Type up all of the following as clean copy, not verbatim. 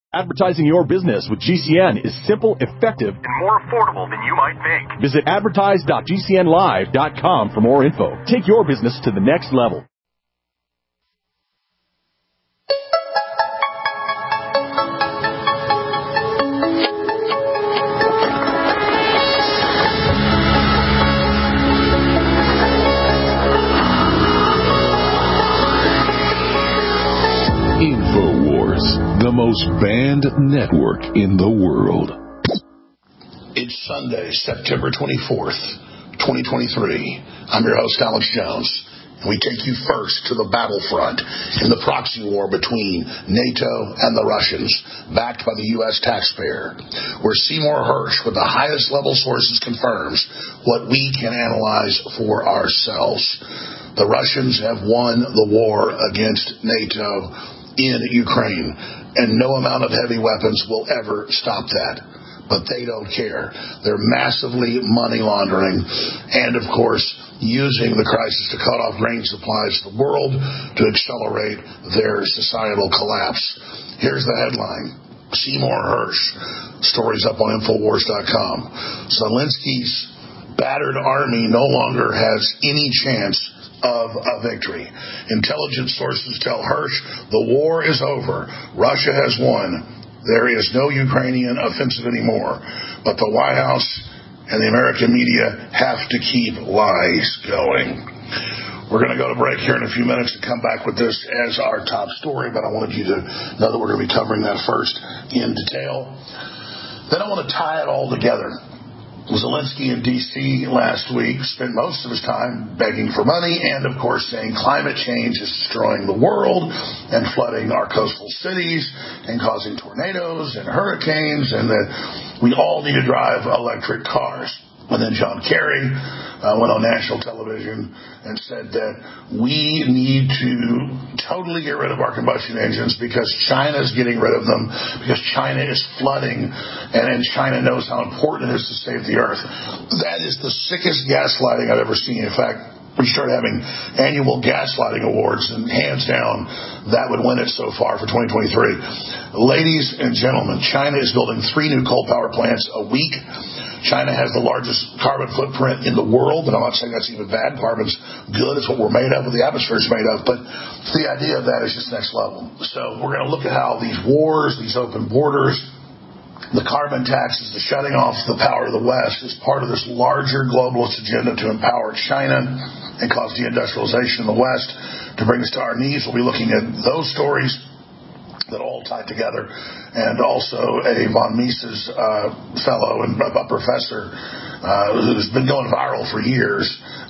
Advertising your business with GCN is simple, effective, and more affordable than you might think. Visit advertise.gcnlive.com for more info. Take your business to the next level. InfoWars, the most banned network in the world. It's Sunday, September 24th, 2023. I'm your host, Alex Jones, and we take you first to the battlefront in the proxy war between NATO and the Russians, backed by the U.S. taxpayer, where Seymour Hersh, with the highest level sources, confirms what we can analyze for ourselves. The Russians have won the war against NATO in Ukraine, and no amount of heavy weapons will ever stop that. But they don't care. They're massively money laundering and, of course, using the crisis to cut off grain supplies to the world to accelerate their societal collapse. Here's the headline. Seymour Hersh. Stories up on Infowars.com. Zelensky's battered army no longer has any chance of a victory. Intelligence sources tell Hersh the war is over. Russia has won. There is no Ukrainian offensive anymore. But the White House and the American media have to keep lies going. We're going to go to break here in a few minutes and come back with this as our top story, but I wanted you to know that we're going to be covering that first in detail. Then I want to tie it all together. Zelensky in D.C. last week spent most of his time begging for money and, of course, saying climate change is destroying the world and flooding our coastal cities and causing tornadoes and hurricanes and that we all need to drive electric cars. And then John Kerry went on national television and said that we need to totally get rid of our combustion engines because China's getting rid of them, because China is flooding, and China knows how important it is to save the earth. That is the sickest gaslighting I've ever seen. In fact, we started having annual gaslighting awards, and hands down, that would win it so far for 2023. Ladies and gentlemen, China is building 3 new coal power plants a week. China has the largest carbon footprint in the world, and I'm not saying that's even bad. Carbon's good. It's what we're made of, what the atmosphere is made of. But the idea of that is just next level. So we're going to look at how these wars, these open borders, the carbon taxes, the shutting off the power of the West is part of this larger globalist agenda to empower China and cause deindustrialization in the West to bring us to our knees. We'll be looking at those stories that all tie together, and also a von Mises fellow and a professor who's been going viral for years,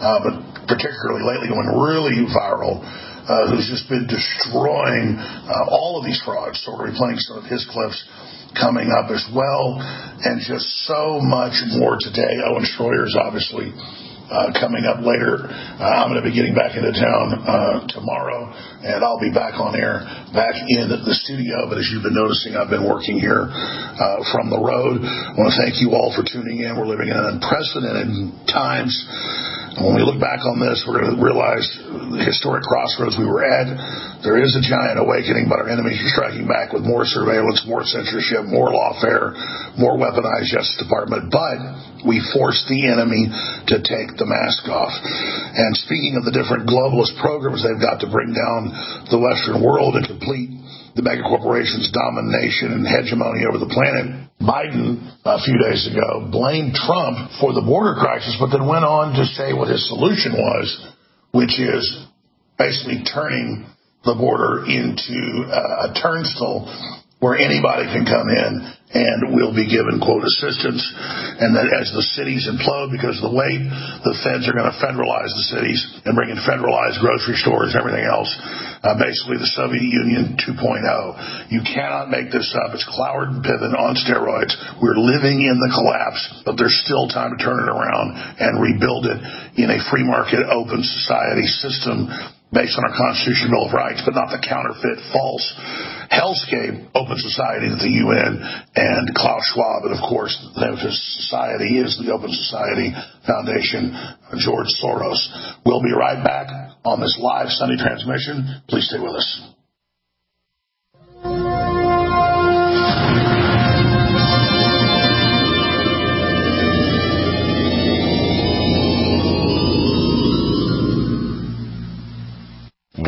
but particularly lately going really viral, who's just been destroying all of these frauds. So we're replaying some of his clips coming up as well, and just so much more today. Owen Schroyer's obviously coming up later. I'm going to be getting back into town tomorrow, and I'll be back on air, back in the studio. But as you've been noticing, I've been working here from the road. I want to thank you all for tuning in. We're living in unprecedented times. And when we look back on this, we're going to realize the historic crossroads we were at. There is a giant awakening, but our enemies are striking back with more surveillance, more censorship, more lawfare, more weaponized Justice Department. But we forced the enemy to take the mask off. And speaking of the different globalist programs they've got to bring down the Western world and complete the mega corporations' domination and hegemony over the planet, Biden, a few days ago, blamed Trump for the border crisis, but then went on to say what his solution was, which is basically turning the border into a turnstile where anybody can come in and will be given, quote, assistance, and that as the cities implode because of the weight, the feds are going to federalize the cities and bring in federalized grocery stores and everything else, basically the Soviet Union 2.0. You cannot make this up. It's Cloward and Piven on steroids. We're living in the collapse, but there's still time to turn it around and rebuild it in a free market, open society system based on our Constitution Bill of Rights, but not the counterfeit, false hellscape open society that the UN and Klaus Schwab, and of course, the name of his society is the Open Society Foundation, George Soros. We'll be right back on this live Sunday transmission. Please stay with us.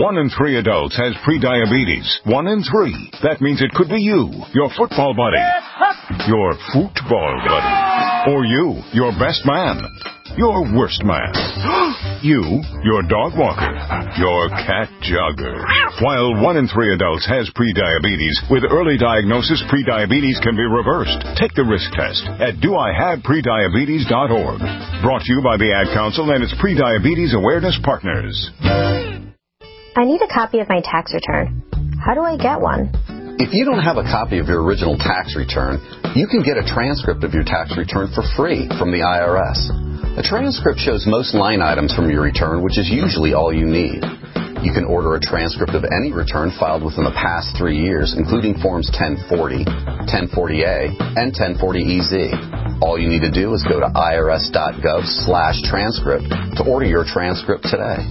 1 in 3 adults has prediabetes. 1 in 3. That means it could be you, your football buddy, your football buddy, or you, your best man, your worst man, you, your dog walker, your cat jogger. While 1 in 3 adults has prediabetes, with early diagnosis, prediabetes can be reversed. Take the risk test at doihaveprediabetes.org. Brought to you by the Ad Council and its Prediabetes Awareness Partners. I need a copy of my tax return. How do I get one? If you don't have a copy of your original tax return, you can get a transcript of your tax return for free from the IRS. A transcript shows most line items from your return, which is usually all you need. You can order a transcript of any return filed within the past 3 years, including Forms 1040, 1040A, and 1040EZ. All you need to do is go to irs.gov/transcript to order your transcript today.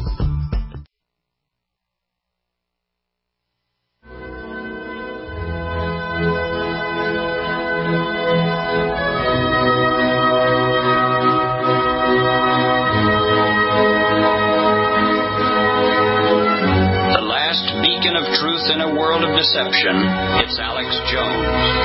In a world of deception, it's Alex Jones.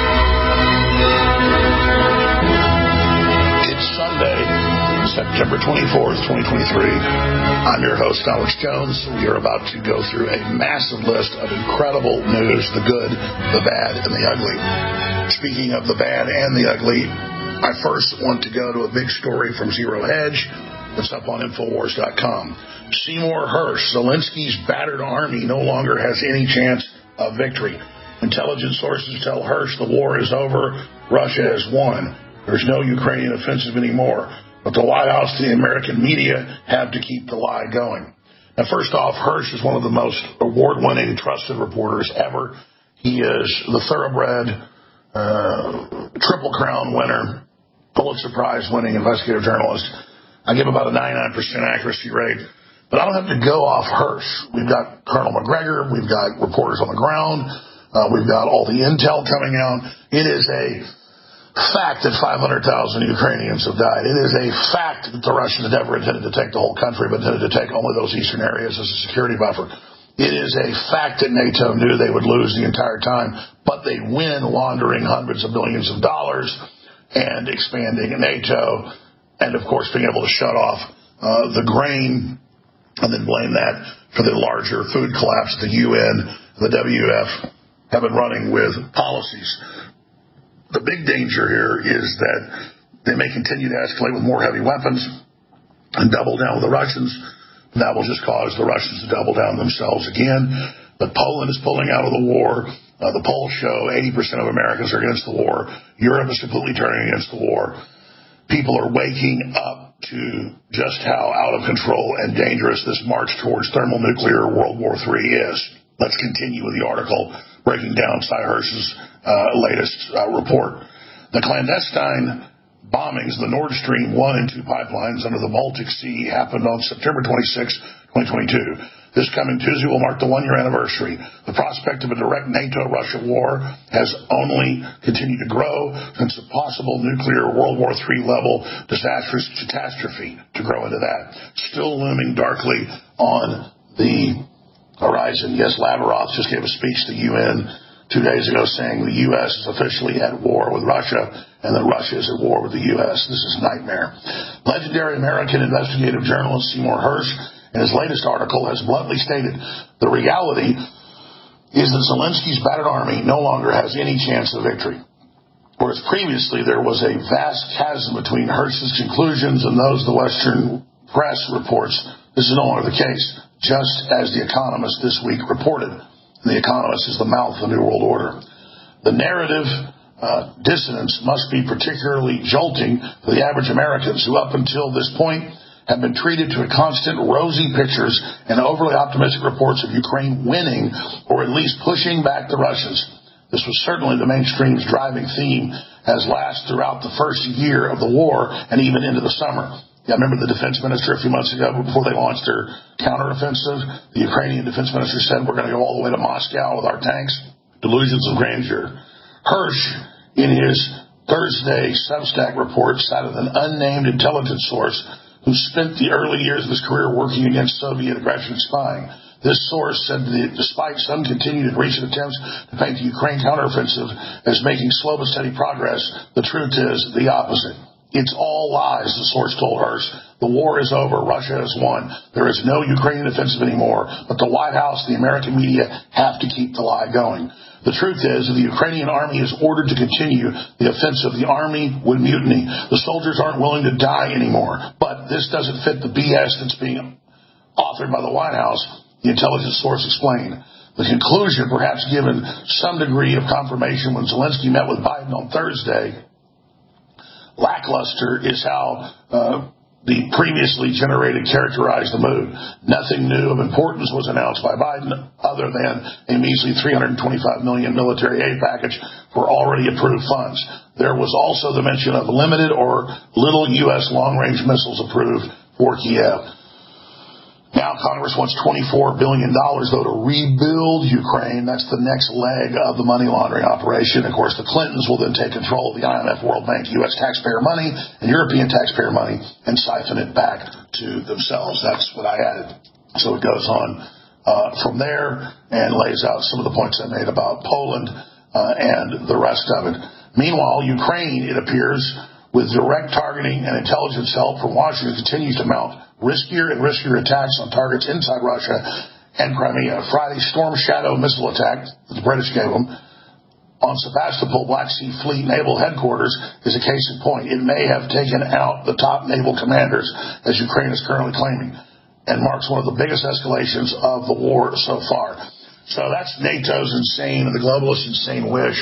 It's Sunday, September 24th, 2023. I'm your host, Alex Jones. We are about to go through a massive list of incredible news, the good, the bad, and the ugly. Speaking of the bad and the ugly, I first want to go to a big story from Zero Hedge that's up on Infowars.com. Seymour Hersh, Zelensky's battered army no longer has any chance of victory. Intelligence sources tell Hersh the war is over, Russia has won. There's no Ukrainian offensive anymore. But the White House and the American media have to keep the lie going. Now, first off, Hersh is one of the most award-winning, trusted reporters ever. He is the thoroughbred, Triple Crown winner, Pulitzer Prize-winning investigative journalist. I give about a 99% accuracy rate. But I don't have to go off Hersh. We've got Colonel McGregor. We've got reporters on the ground. We've got all the intel coming out. It is a fact that 500,000 Ukrainians have died. It is a fact that the Russians never intended to take the whole country, but intended to take only those eastern areas as a security buffer. It is a fact that NATO knew they would lose the entire time, but they win laundering hundreds of billions of dollars and expanding NATO, and, of course, being able to shut off the grain and then blame that for the larger food collapse. The UN, the WF have been running with policies. The big danger here is that they may continue to escalate with more heavy weapons and double down with the Russians. That will just cause the Russians to double down themselves again. But Poland is pulling out of the war. The polls show 80% of Americans are against the war. Europe is completely turning against the war. People are waking up to just how out of control and dangerous this march towards thermonuclear World War III is. Let's continue with the article breaking down Cy Hersh's latest report. The clandestine bombings of the Nord Stream 1 and 2 pipelines under the Baltic Sea happened on September 26, 2022. This coming Tuesday will mark the one-year anniversary. The prospect of a direct NATO-Russia war has only continued to grow since a possible nuclear World War III level disastrous catastrophe to grow into that. Still looming darkly on the horizon. Yes, Lavrov just gave a speech to the UN 2 days ago saying the U.S. is officially at war with Russia and that Russia is at war with the U.S. This is a nightmare. Legendary American investigative journalist Seymour Hersh, in his latest article, has bluntly stated the reality is that Zelensky's battered army no longer has any chance of victory. Whereas previously there was a vast chasm between Hersh's conclusions and those the Western press reports, this is no longer the case, just as The Economist this week reported. The Economist is the mouth of the New World Order. The narrative dissonance must be particularly jolting for the average Americans who up until this point have been treated to a constant rosy pictures and overly optimistic reports of Ukraine winning or at least pushing back the Russians. This was certainly the mainstream's driving theme as last throughout the first year of the war and even into the summer. Yeah, I remember the defense minister a few months ago before they launched their counteroffensive. The Ukrainian defense minister said, we're going to go all the way to Moscow with our tanks. Delusions of grandeur. Hersh, in his Thursday Substack report, cited an unnamed intelligence source who spent the early years of his career working against Soviet aggression and spying. This source said that despite some continued and recent attempts to paint the Ukraine counteroffensive as making slow but steady progress, the truth is the opposite. It's all lies, the source told Hearst. The war is over. Russia has won. There is no Ukrainian offensive anymore. But the White House and the American media have to keep the lie going. The truth is that the Ukrainian army is ordered to continue the offensive. The army would mutiny. The soldiers aren't willing to die anymore. But this doesn't fit the BS that's being authored by the White House, the intelligence source explained. The conclusion, perhaps given some degree of confirmation when Zelensky met with Biden on Thursday, lackluster is how the previously generated characterized the mood. Nothing new of importance was announced by Biden other than a measly $325 million military aid package for already approved funds. There was also the mention of limited or little U.S. long-range missiles approved for Kiev. Now Congress wants $24 billion, though, to rebuild Ukraine. That's the next leg of the money laundering operation. Of course, the Clintons will then take control of the IMF, World Bank, U.S. taxpayer money, and European taxpayer money and siphon it back to themselves. That's what I added. So it goes on from there and lays out some of the points I made about Poland and the rest of it. Meanwhile, Ukraine, it appears, with direct targeting and intelligence help from Washington, continues to mount riskier and riskier attacks on targets inside Russia and Crimea. Friday's Storm Shadow missile attack that the British gave them on Sevastopol Black Sea Fleet Naval Headquarters is a case in point. It may have taken out the top naval commanders, as Ukraine is currently claiming, and marks one of the biggest escalations of the war so far. So that's NATO's insane and the globalists' insane wish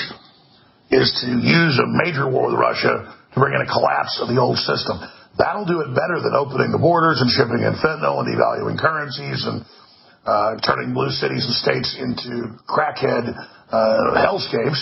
is to use a major war with Russia to bring in a collapse of the old system. That'll do it better than opening the borders and shipping in fentanyl and devaluing currencies and turning blue cities and states into crackhead hellscapes.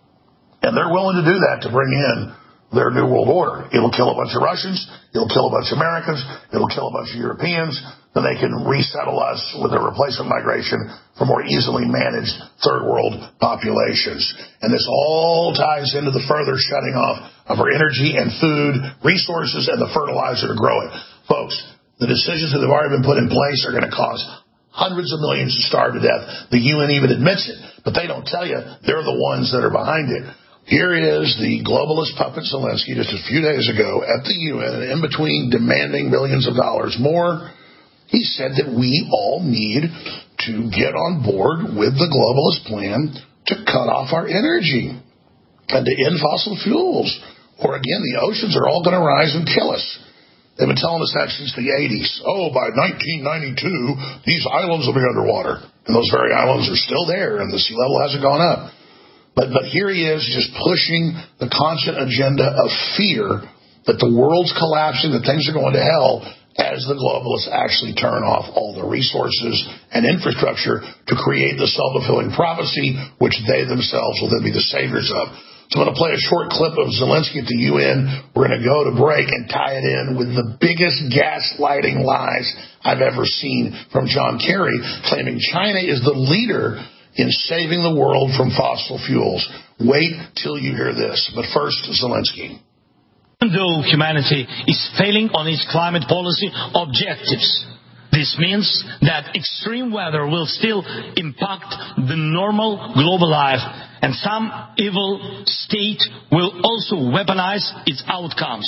And they're willing to do that to bring in their New World Order. It'll kill a bunch of Russians. It'll kill a bunch of Americans. It'll kill a bunch of Europeans. Then they can resettle us with a replacement migration for more easily managed third world populations. And this all ties into the further shutting off of our energy and food resources and the fertilizer to grow it. Folks, the decisions that have already been put in place are going to cause hundreds of millions to starve to death. The UN even admits it, but they don't tell you they're the ones that are behind it. Here is the globalist puppet Zelensky just a few days ago at the UN, and in between demanding billions of dollars more, he said that we all need to get on board with the globalist plan to cut off our energy and to end fossil fuels. Or again, the oceans are all going to rise and kill us. They've been telling us that since the 80s. Oh, by 1992, these islands will be underwater. And those very islands are still there, and the sea level hasn't gone up. But here he is just pushing the constant agenda of fear that the world's collapsing, that things are going to hell, as the globalists actually turn off all the resources and infrastructure to create the self-fulfilling prophecy, which they themselves will then be the saviors of. So I'm going to play a short clip of Zelensky at the UN. We're going to go to break and tie it in with the biggest gaslighting lies I've ever seen from John Kerry, claiming China is the leader in saving the world from fossil fuels. Wait till you hear this. But first, Zelensky. Even though humanity is failing on its climate policy objectives, this means that extreme weather will still impact the normal global life, and some evil state will also weaponize its outcomes.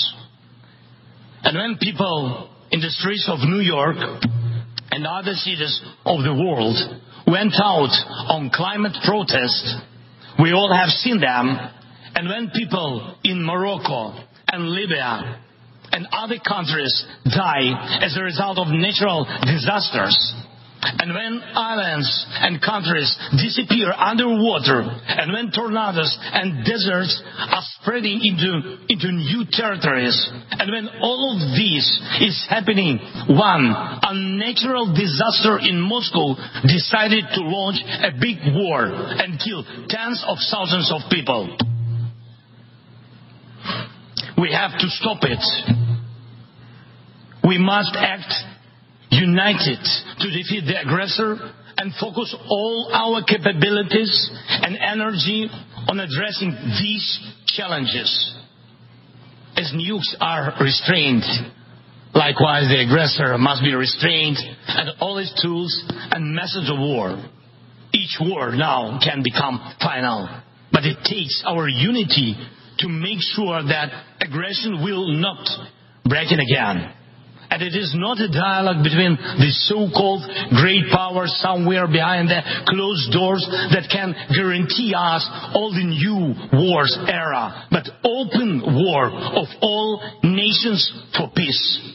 And when people in the streets of New York and other cities of the world went out on climate protests, we all have seen them. And when people in Morocco and Libya and other countries die as a result of natural disasters, and when islands and countries disappear underwater, and when tornadoes and deserts are spreading into new territories, and when all of this is happening, one unnatural disaster in Moscow decided to launch a big war and kill tens of thousands of people. We have to stop it. We must act united to defeat the aggressor and focus all our capabilities and energy on addressing these challenges. As nukes are restrained, Likewise, the aggressor must be restrained and all his tools and methods of war. Each war now can become final, but it takes our unity to make sure that aggression will not break in again. And it is not a dialogue between the so-called great powers somewhere behind the closed doors that can guarantee us all the new wars era, but open war of all nations for peace.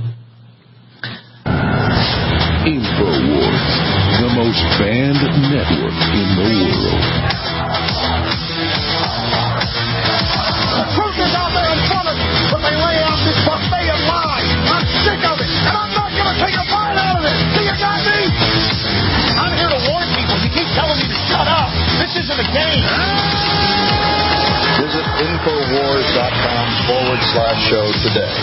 InfoWars, the most banned network in the world. The truth is out there in front of you, but they lay out this buffet of lies. I'm sick of it, and I'm not going to take a bite out of it. Do you got me? I'm here to warn people. You keep telling me to shut up. This isn't a game. Visit Infowars.com/show today.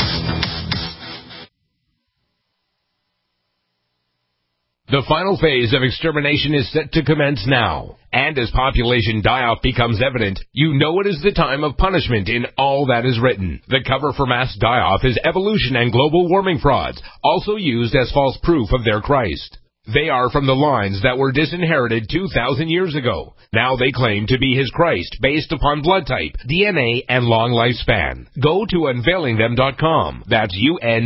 The final phase of extermination is set to commence now. And as population die-off becomes evident, you know it is the time of punishment in all that is written. The cover for mass die-off is evolution and global warming frauds, also used as false proof of their Christ. They are from the lines that were disinherited 2,000 years ago. Now they claim to be his Christ based upon blood type, DNA, and long lifespan. Go to unveilingthem.com. That's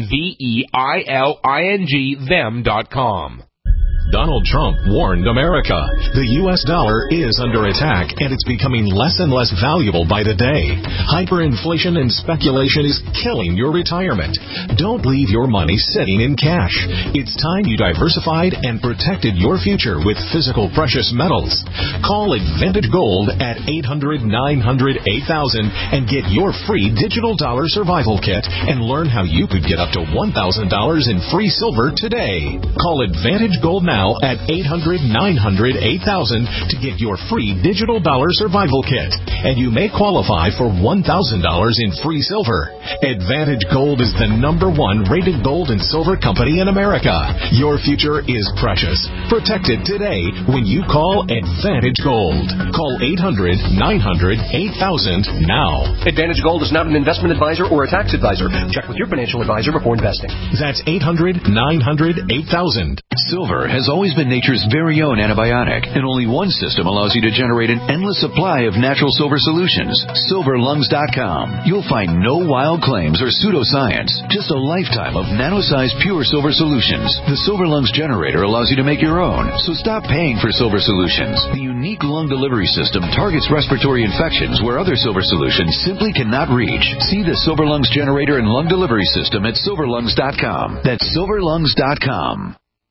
UNVEILING them.com. Donald Trump warned America. The U.S. dollar is under attack, and it's becoming less and less valuable by the day. Hyperinflation and speculation is killing your retirement. Don't leave your money sitting in cash. It's time you diversified and protected your future with physical precious metals. Call Advantage Gold at 800-900-8000 and get your free digital dollar survival kit and learn how you could get up to $1,000 in free silver today. Call Advantage Gold now at 800-900-8000 to get your free digital dollar survival kit, and you may qualify for $1,000 in free silver. Advantage Gold is the #1 rated gold and silver company in America. Your future is precious. Protect it today when you call Advantage Gold. Call 800-900-8000 now. Advantage Gold is not an investment advisor or a tax advisor. Check with your financial advisor before investing. That's 800-900-8000. Silver has always been nature's very own antibiotic, and only one system allows you to generate an endless supply of natural silver solutions. SilverLungs.com. You'll find no wild claims or pseudoscience, just a lifetime of nano-sized pure silver solutions. The Silver Lungs generator allows you to make your own, so stop paying for silver solutions. The unique lung delivery system targets respiratory infections where other silver solutions simply cannot reach. See the Silver Lungs generator and lung delivery system at SilverLungs.com. That's SilverLungs.com.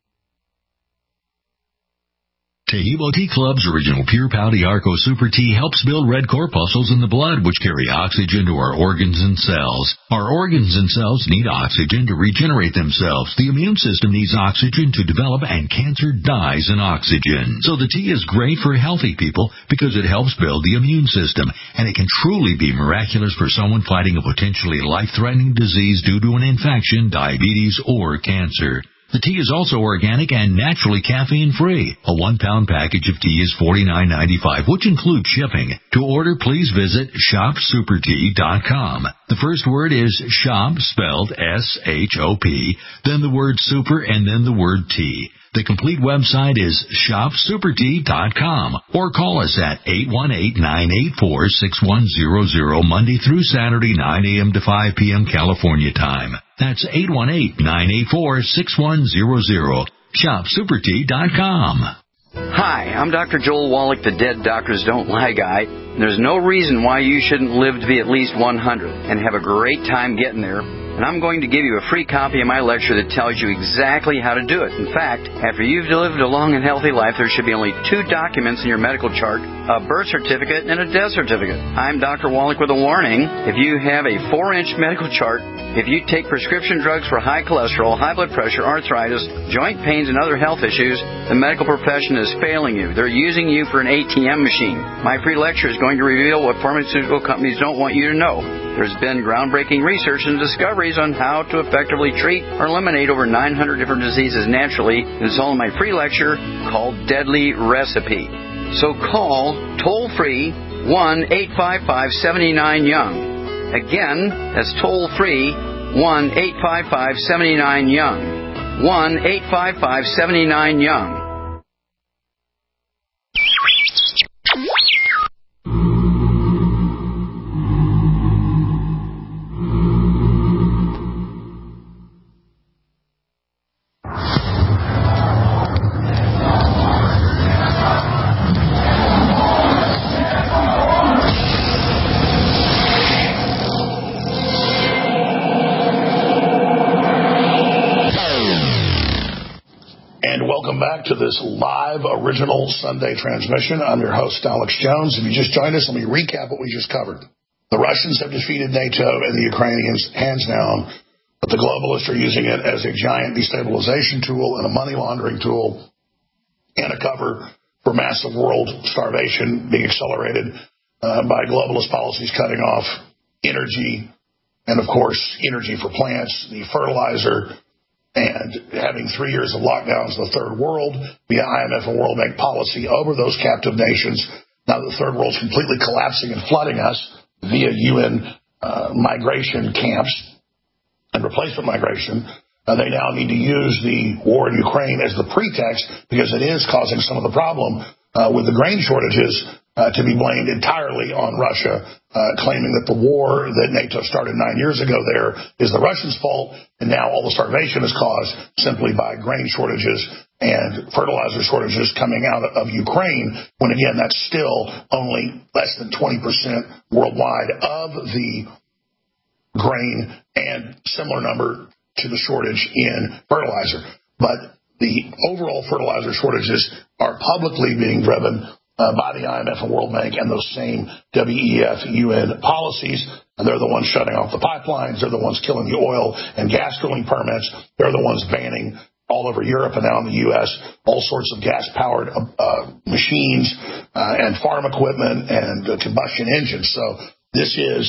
Taheebo Tea Club's original Pure Pau Arco Super Tea helps build red corpuscles in the blood, which carry oxygen to our organs and cells. Our organs and cells need oxygen to regenerate themselves. The immune system needs oxygen to develop, and cancer dies in oxygen. So the tea is great for healthy people because it helps build the immune system, and it can truly be miraculous for someone fighting a potentially life-threatening disease due to an infection, diabetes, or cancer. The tea is also organic and naturally caffeine-free. A 1-pound package of tea is $49.95, which includes shipping. To order, please visit shopsupertea.com. The first word is shop, spelled S-H-O-P, then the word super, and then the word tea. The complete website is shopsupertea.com, or call us at 818-984-6100 Monday through Saturday, 9 a.m. to 5 p.m. California time. That's 818-984-6100. Shopsupertea.com. Hi, I'm Dr. Joel Wallach, the Dead Doctors Don't Lie guy. There's no reason why you shouldn't live to be at least 100 and have a great time getting there. And I'm going to give you a free copy of my lecture that tells you exactly how to do it. In fact, after you've lived a long and healthy life, there should be only 2 documents in your medical chart, a birth certificate and a death certificate. I'm Dr. Wallach with a warning. If you have a 4-inch medical chart, if you take prescription drugs for high cholesterol, high blood pressure, arthritis, joint pains, and other health issues, the medical profession is failing you. They're using you for an ATM machine. My free lecture is going to reveal what pharmaceutical companies don't want you to know. There's been groundbreaking research and discoveries on how to effectively treat or eliminate over 900 different diseases naturally. It's all in my free lecture called Deadly Recipe. So call toll-free 1-855-79-YOUNG. Again, that's toll-free 1-855-79-YOUNG. 1-855-79-YOUNG. Welcome back to this live original Sunday transmission. I'm your host, Alex Jones. If you just joined us, let me recap what we just covered. The Russians have defeated NATO and the Ukrainians hands down, but the globalists are using it as a giant destabilization tool and a money laundering tool and a cover for massive world starvation being accelerated by globalist policies cutting off energy and, of course, energy for plants, the fertilizer, and having 3 years of lockdowns in the third world via IMF and World Bank policy over those captive nations. Now that the third world's completely collapsing and flooding us via UN migration camps and replacement migration, they now need to use the war in Ukraine as the pretext because it is causing some of the problem with the grain shortages to be blamed entirely on Russia, claiming that the war that NATO started 9 years ago there is the Russians' fault, and now all the starvation is caused simply by grain shortages and fertilizer shortages coming out of Ukraine, when again, that's still only less than 20% worldwide of the grain and similar number to the shortage in fertilizer. But the overall fertilizer shortages are publicly being driven by the IMF and World Bank and those same WEF UN policies. And they're the ones shutting off the pipelines. They're the ones killing the oil and gas drilling permits. They're the ones banning all over Europe and now in the U.S. all sorts of gas-powered machines and farm equipment and combustion engines. So this is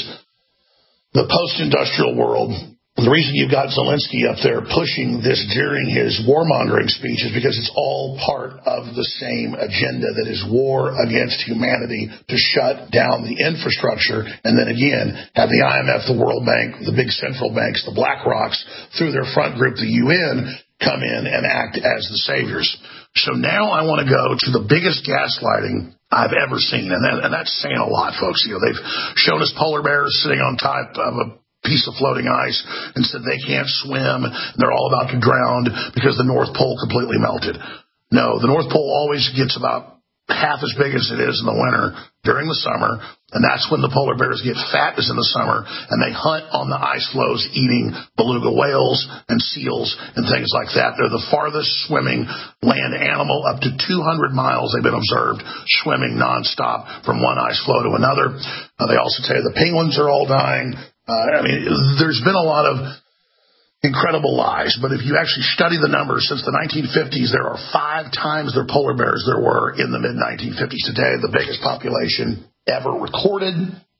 the post-industrial world. The reason you've got Zelensky up there pushing this during his warmongering speech is because it's all part of the same agenda that is war against humanity to shut down the infrastructure and then again have the IMF, the World Bank, the big central banks, the BlackRocks, through their front group, the UN, come in and act as the saviors. So now I want to go to the biggest gaslighting I've ever seen, and that's saying a lot, folks. You know, they've shown us polar bears sitting on top of a piece of floating ice and said they can't swim, they're all about to drown because the North Pole completely melted. No, the North Pole always gets about half as big as it is in the winter during the summer, and that's when the polar bears get fat as in the summer, and they hunt on the ice floes eating beluga whales and seals and things like that. They're the farthest swimming land animal, up to 200 miles they've been observed swimming nonstop from one ice floe to another. They also tell you the penguins are all dying. I mean, there's been a lot of incredible lies, but if you actually study the numbers, since the 1950s, there are 5 times the polar bears there were in the mid-1950s. Today, the biggest population ever recorded.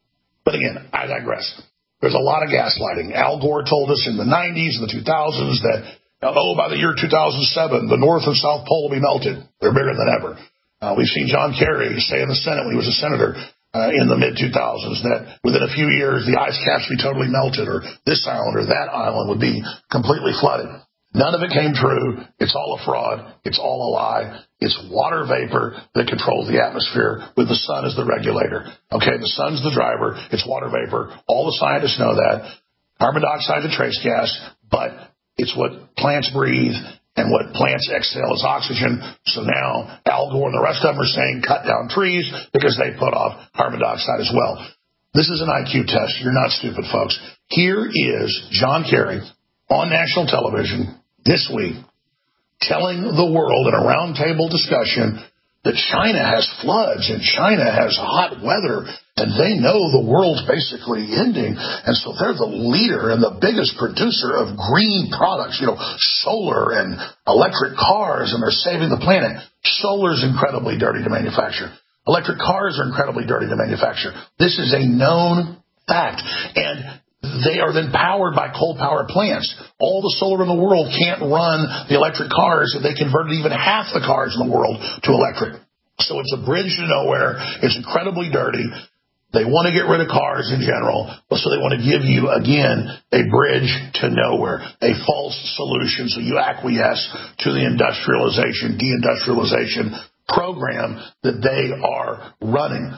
But again, I digress. There's a lot of gaslighting. Al Gore told us in the 90s and the 2000s that, by the year 2007, the North and South Pole will be melted. They're bigger than ever. We've seen John Kerry say in the Senate when he was a senator, in the mid-2000s, that within a few years the ice caps would be totally melted, or this island or that island would be completely flooded. None of it came true. It's all a fraud. It's all a lie. It's water vapor that controls the atmosphere with the sun as the regulator. Okay, the sun's the driver. It's water vapor. All the scientists know that. Carbon dioxide is a trace gas, but it's what plants breathe, and what plants exhale is oxygen. So now Al Gore and the rest of them are saying cut down trees because they put off carbon dioxide as well. This is an IQ test. You're not stupid, folks. Here is John Kerry on national television this week telling the world in a roundtable discussion that China has floods and China has hot weather and they know the world's basically ending, and so they're the leader and the biggest producer of green products, solar and electric cars, and they're saving the planet. Solar's incredibly dirty to manufacture. Electric cars are incredibly dirty to manufacture. This is a known fact, and they are then powered by coal-powered plants. All the solar in the world can't run the electric cars if they converted even half the cars in the world to electric. So it's a bridge to nowhere. It's incredibly dirty. They want to get rid of cars in general, but so they want to give you, again, a bridge to nowhere, a false solution, so you acquiesce to the industrialization, deindustrialization program that they are running.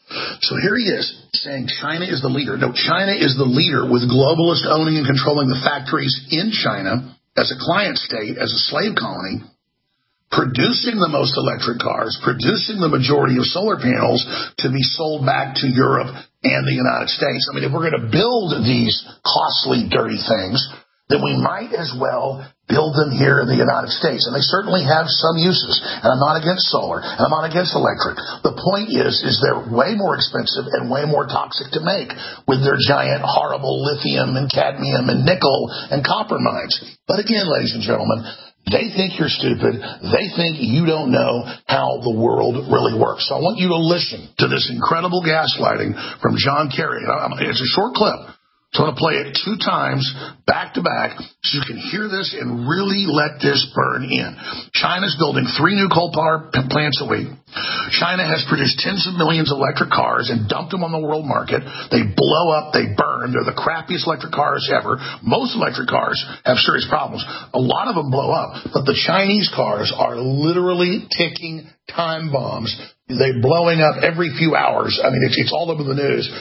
So here he is saying China is the leader. No, China is the leader with globalists owning and controlling the factories in China as a client state, as a slave colony, producing the most electric cars, producing the majority of solar panels to be sold back to Europe and the United States. I mean, if we're going to build these costly, dirty things, then we might as well build them here in the United States. And they certainly have some uses. And I'm not against solar, and I'm not against electric. The point is they're way more expensive and way more toxic to make with their giant, horrible lithium and cadmium and nickel and copper mines. But again, ladies and gentlemen, they think you're stupid. They think you don't know how the world really works. So I want you to listen to this incredible gaslighting from John Kerry. It's a short clip. So I'm going to play it 2 times, back to back, so you can hear this and really let this burn in. China's building 3 new coal power plants a week. China has produced tens of millions of electric cars and dumped them on the world market. They blow up, they burn. They're the crappiest electric cars ever. Most electric cars have serious problems. A lot of them blow up, but the Chinese cars are literally ticking time bombs. They're blowing up every few hours. I mean, it's all over the news.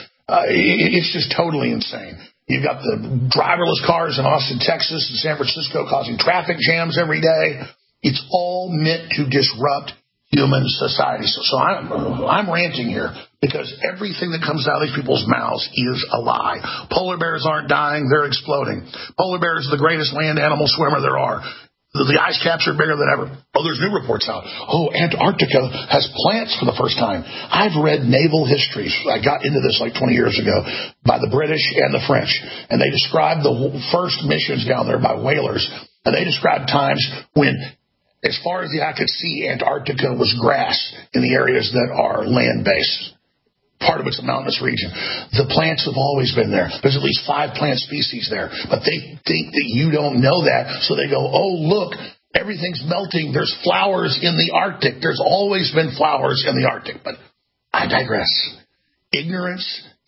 It's just totally insane. You've got the driverless cars in Austin, Texas, and San Francisco causing traffic jams every day. It's all meant to disrupt human society. So I'm ranting here because everything that comes out of these people's mouths is a lie. Polar bears aren't dying. They're exploding. Polar bears are the greatest land animal swimmer there are. The ice caps are bigger than ever. Oh, there's new reports out. Oh, Antarctica has plants for the first time. I've read naval histories. I got into this like 20 years ago by the British and the French. And they described the first missions down there by whalers. And they described times when, as far as the eye could see, Antarctica was grass in the areas that are land-based. Part of it's a mountainous region. The plants have always been there. There's at least 5 plant species there. But they think that you don't know that, so they go, oh, look, everything's melting. There's flowers in the Arctic. There's always been flowers in the Arctic. But I digress. Ignorance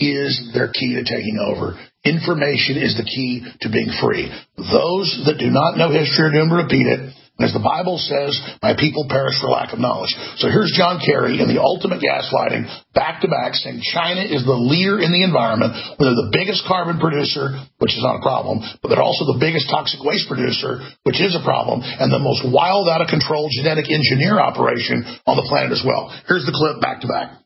is their key to taking over. Information is the key to being free. Those that do not know history are doomed to repeat it. As the Bible says, my people perish for lack of knowledge. So here's John Kerry in the ultimate gaslighting, back to back, saying China is the leader in the environment, when they're the biggest carbon producer, which is not a problem, but they're also the biggest toxic waste producer, which is a problem, and the most wild, out of control genetic engineer operation on the planet as well. Here's the clip, back to back.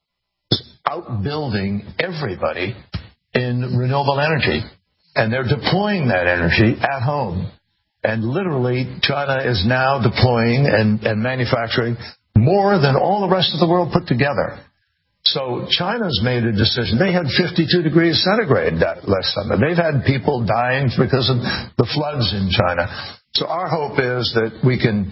Outbuilding everybody in renewable energy, and they're deploying that energy at home. And literally, China is now deploying and manufacturing more than all the rest of the world put together. So China's made a decision. They had 52 degrees centigrade that last summer. They've had people dying because of the floods in China. So our hope is that we can,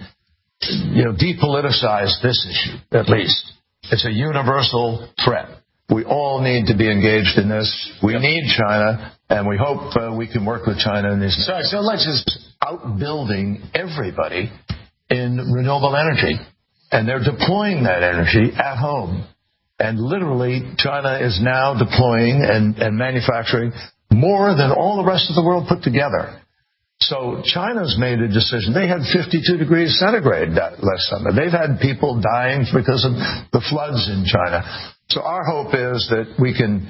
depoliticize this issue, at least. It's a universal threat. We all need to be engaged in this. We need China, and we hope we can work with China in this. So let's just outbuilding everybody in renewable energy, and they're deploying that energy at home. And literally, China is now deploying and manufacturing more than all the rest of the world put together. So China's made a decision. They had 52 degrees centigrade that last summer. They've had people dying because of the floods in China. So our hope is that we can,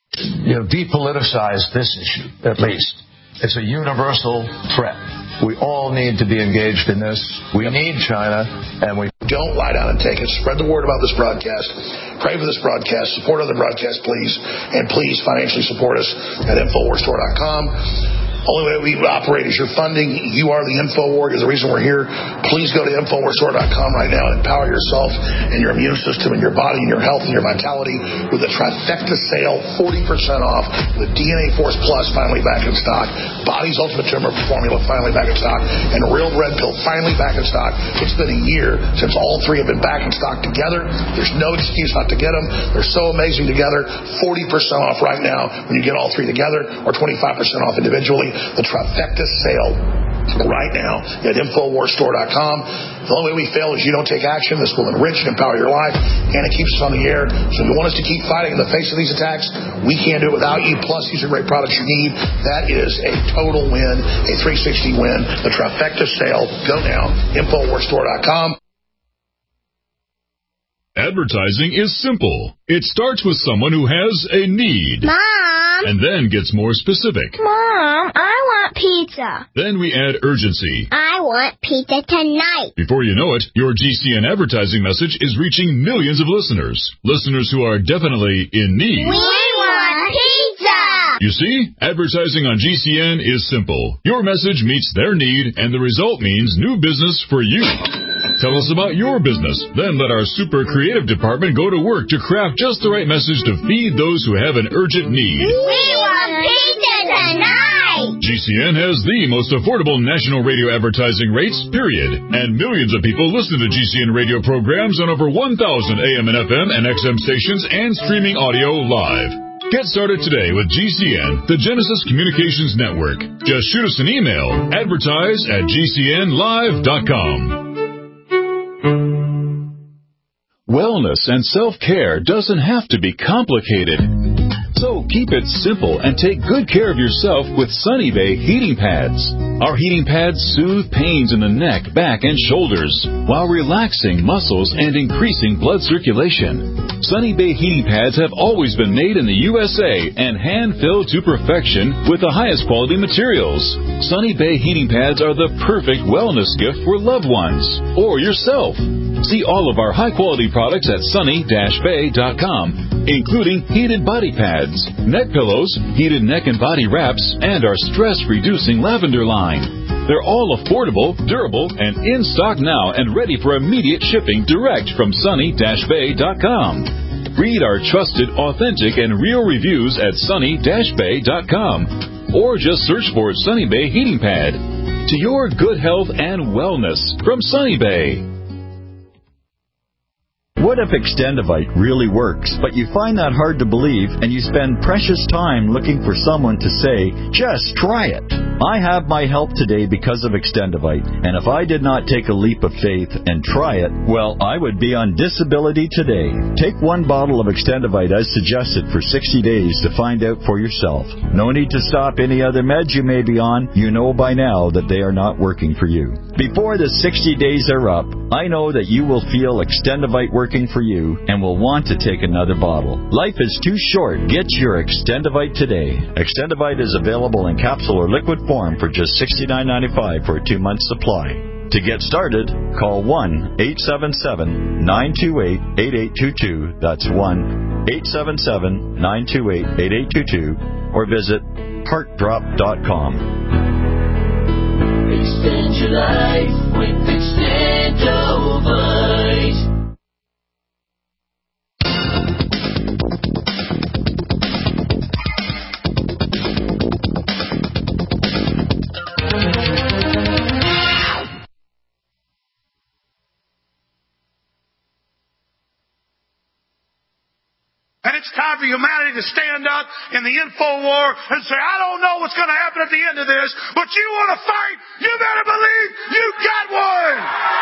depoliticize this issue, at least. It's a universal threat. We all need to be engaged in this. We need China, and we don't lie down and take it. Spread the word about this broadcast. Pray for this broadcast. Support other broadcasts, please. And please financially support us at InfoWarsStore.com. Only way we operate is your funding. You are the InfoWar. You're the reason we're here. Please go to InfoWarsStore.com right now and empower yourself and your immune system and your body and your health and your vitality with a trifecta sale, 40% off, with DNA Force Plus finally back in stock, Body's Ultimate Tumor Formula finally back in stock, and Real Red Pill finally back in stock. It's been a year since all 3 have been back in stock together. There's no excuse not to get them. They're so amazing together. 40% off right now when you get all 3 together, or 25% off individually. The trifecta sale. right now at InfoWarsStore.com. The only way we fail is you don't take action. This will enrich and empower your life, and it keeps us on the air. So if you want us to keep fighting in the face of these attacks, we can't do it without you. Plus, these are great products you need. That is a total win, a 360 win, the trifecta sale. Go now, InfoWarsStore.com. Advertising is simple. It starts with someone who has a need. Mom! And then gets more specific. Mom, I want pizza. Then we add urgency. I want pizza tonight. Before you know it, your GCN advertising message is reaching millions of listeners. Listeners who are definitely in need. We want pizza! You see, advertising on GCN is simple. Your message meets their need, and the result means new business for you. Tell us about your business. Then let our super creative department go to work to craft just the right message to feed those who have an urgent need. We want pizza tonight! GCN has the most affordable national radio advertising rates, period. And millions of people listen to GCN radio programs on over 1,000 AM and FM and XM stations and streaming audio live. Get started today with GCN, the Genesis Communications Network. Just shoot us an email, advertise@gcnlive.com. Wellness and self-care doesn't have to be complicated. So keep it simple and take good care of yourself with Sunny Bay heating pads. Our heating pads soothe pains in the neck, back, and shoulders while relaxing muscles and increasing blood circulation. Sunny Bay heating pads have always been made in the USA and hand-filled to perfection with the highest quality materials. Sunny Bay heating pads are the perfect wellness gift for loved ones or yourself. See all of our high-quality products at sunny-bay.com, including heated body pads, neck pillows, heated neck and body wraps, and our stress-reducing lavender line. They're all affordable, durable, and in stock now and ready for immediate shipping direct from sunny-bay.com. Read our trusted, authentic, and real reviews at sunny-bay.com, or just search for Sunny Bay Heating Pad. To your good health and wellness from Sunny Bay. What if Extendivite really works, but you find that hard to believe and you spend precious time looking for someone to say, just try it? I have my help today because of Extendivite, and if I did not take a leap of faith and try it, well, I would be on disability today. Take one bottle of Extendivite as suggested for 60 days to find out for yourself. No need to stop any other meds you may be on. You know by now that they are not working for you. Before the 60 days are up, I know that you will feel Extendivite working for you and will want to take another bottle. Life is too short. Get your Extendivite today. Extendivite is available in capsule or liquid form for just $69.95 for a 2-month supply. To get started, call 1-877-928-8822. That's 1-877-928-8822. Or visit heartdrop.com. Extend your life with Extendivite. And it's time for humanity to stand up in the info war and say, I don't know what's going to happen at the end of this, but you want to fight, you better believe you got one.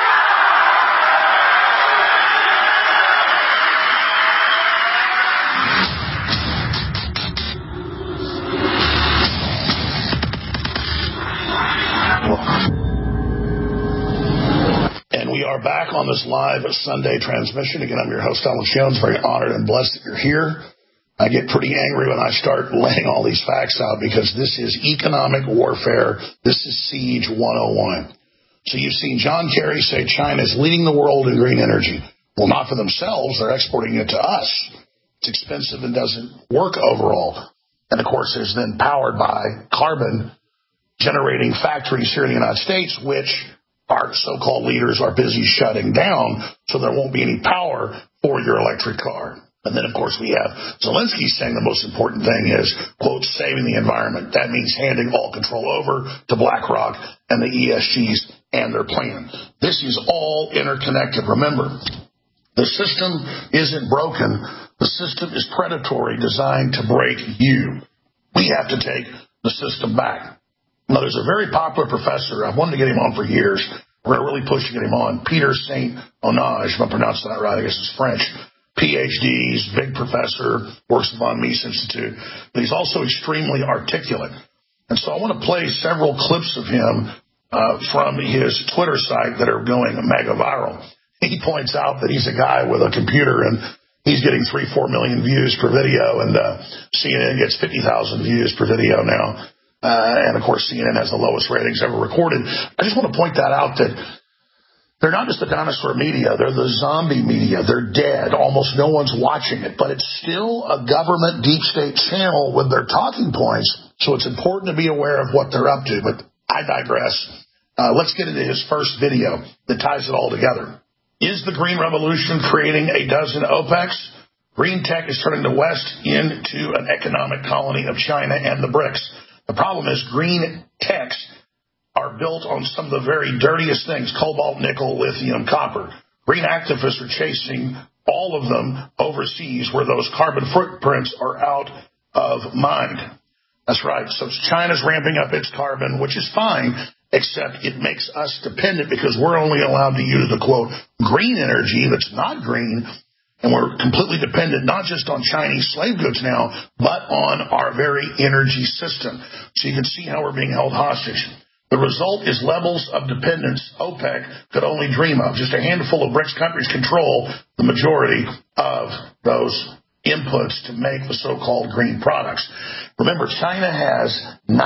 And we are back on this live Sunday transmission. Again, I'm your host, Alex Jones. Very honored and blessed that you're here. I get pretty angry when I start laying all these facts out because this is economic warfare. This is Siege 101. So you've seen John Kerry say China is leading the world in green energy. Well, not for themselves. They're exporting it to us. It's expensive and doesn't work overall. And, of course, it's then powered by carbon generating factories here in the United States, which our so-called leaders are busy shutting down, so there won't be any power for your electric car. And then, of course, we have Zelensky saying the most important thing is, quote, saving the environment. That means handing all control over to BlackRock and the ESGs and their plan. This is all interconnected. Remember, the system isn't broken. The system is predatory, designed to break you. We have to take the system back. Now, there's a very popular professor. I've wanted to get him on for years. We're really pushing to get him on. Peter St. Onage, if I'm pronouncing that right, I guess it's French. PhDs, big professor, works at Von Mises Institute. But he's also extremely articulate. And so I want to play several clips of him from his Twitter site that are going mega viral. He points out that he's a guy with a computer and he's getting 3-4 million views per video, and CNN gets 50,000 views per video now. And, of course, CNN has the lowest ratings ever recorded. I just want to point that out, that they're not just the dinosaur media. They're the zombie media. They're dead. Almost no one's watching it. But it's still a government deep state channel with their talking points, so it's important to be aware of what they're up to. But I digress. Let's get into his first video that ties it all together. Is the Green Revolution creating a dozen OPECs? Green tech is turning the West into an economic colony of China and the BRICS. The problem is green techs are built on some of the very dirtiest things: cobalt, nickel, lithium, copper. Green activists are chasing all of them overseas where those carbon footprints are out of mind. That's right. So China's ramping up its carbon, which is fine, except it makes us dependent because we're only allowed to use the, quote, green energy that's not green. And we're completely dependent not just on Chinese slave goods now, but on our very energy system. So you can see how we're being held hostage. The result is levels of dependence OPEC could only dream of. Just a handful of BRICS countries control the majority of those inputs to make the so-called green products. Remember, China has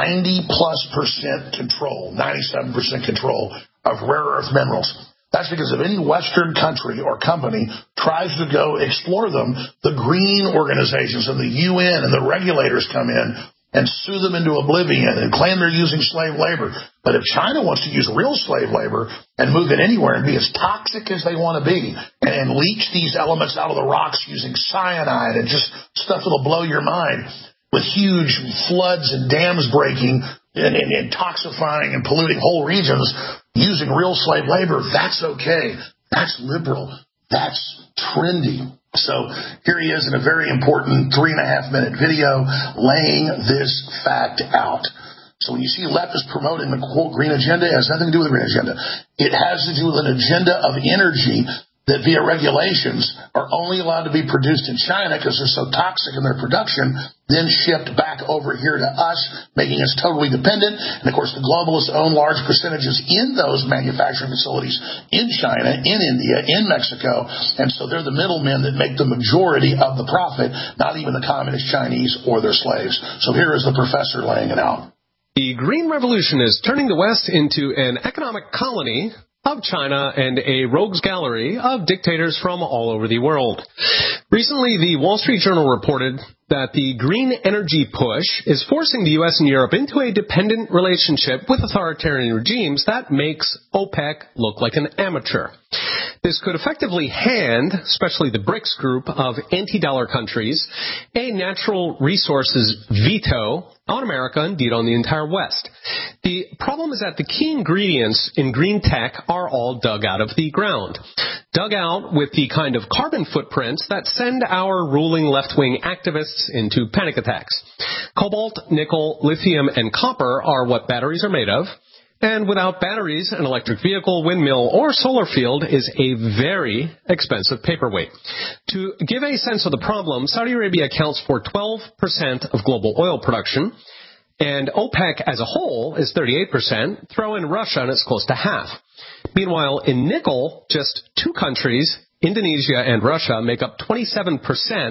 90+% control, 97% control of rare earth minerals. That's because if any Western country or company tries to go explore them, the green organizations and the UN and the regulators come in and sue them into oblivion and claim they're using slave labor. But if China wants to use real slave labor and move it anywhere and be as toxic as they want to be and leach these elements out of the rocks using cyanide and just stuff that'll blow your mind, with huge floods and dams breaking and intoxifying and polluting whole regions using real slave labor, that's okay. That's liberal. That's trendy. So here he is in a very important 3.5-minute video laying this fact out. So when you see leftists promoting the, quote, green agenda, it has nothing to do with the green agenda. It has to do with an agenda of energy that via regulations are only allowed to be produced in China because they're so toxic in their production, then shipped back over here to us, making us totally dependent. And, of course, the globalists own large percentages in those manufacturing facilities in China, in India, in Mexico. And so they're the middlemen that make the majority of the profit, not even the communist Chinese or their slaves. So here is the professor laying it out. The Green Revolution is turning the West into an economic colony of China and a rogues gallery of dictators from all over the world. Recently, the Wall Street Journal reported that the green energy push is forcing the U.S. and Europe into a dependent relationship with authoritarian regimes that makes OPEC look like an amateur. This could effectively hand, especially the BRICS group of anti-dollar countries, a natural resources veto on America, indeed on the entire West. The problem is that the key ingredients in green tech are all dug out of the ground. Dug out with the kind of carbon footprints that send our ruling left-wing activists into panic attacks. Cobalt, nickel, lithium, and copper are what batteries are made of. And without batteries, an electric vehicle, windmill, or solar field is a very expensive paperweight. To give a sense of the problem, Saudi Arabia accounts for 12% of global oil production, and OPEC as a whole is 38%. Throw in Russia, and it's close to half. Meanwhile, in nickel, just two countries, Indonesia and Russia, make up 27%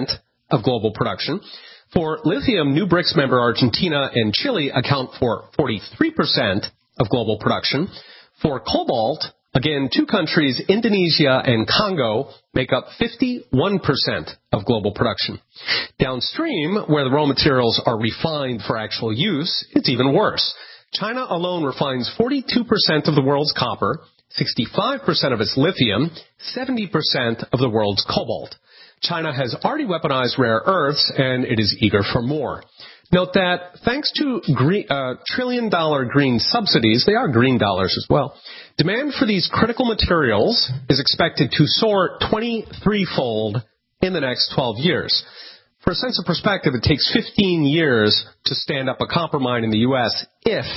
of global production. For lithium, new BRICS member Argentina and Chile account for 43% of global production. For cobalt, again, two countries, Indonesia and Congo, make up 51% of global production. Downstream, where the raw materials are refined for actual use, it's even worse. China alone refines 42% of the world's copper, 65% of its lithium, 70% of the world's cobalt. China has already weaponized rare earths, and it is eager for more. Note that thanks to trillion-dollar green subsidies, they are green dollars as well, demand for these critical materials is expected to soar 23-fold in the next 12 years. For a sense of perspective, it takes 15 years to stand up a copper mine in the U.S. if